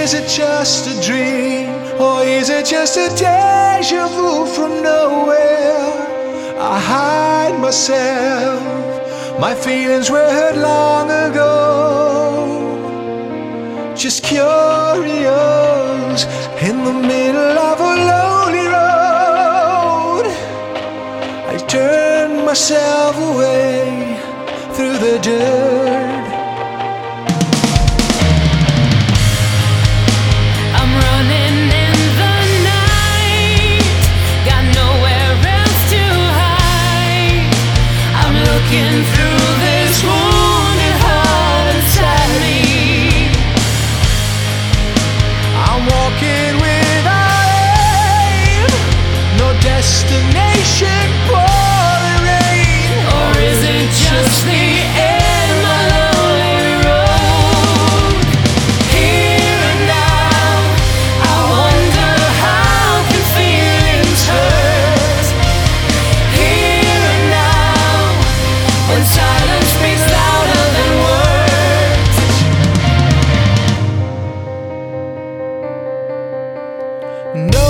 Is it just a dream, or is it just a deja vu from nowhere? I hide myself, my feelings were hurt long ago. Just curious, in the middle of a lonely road, I turned myself away through the dirt. Looking through this wounded heart inside me. I'm walking without aim, no destination, pouring rain. Or is it just the end, my lonely road? Here and now, I wonder how can feelings hurt. Here and now, when silence speaks louder than words. No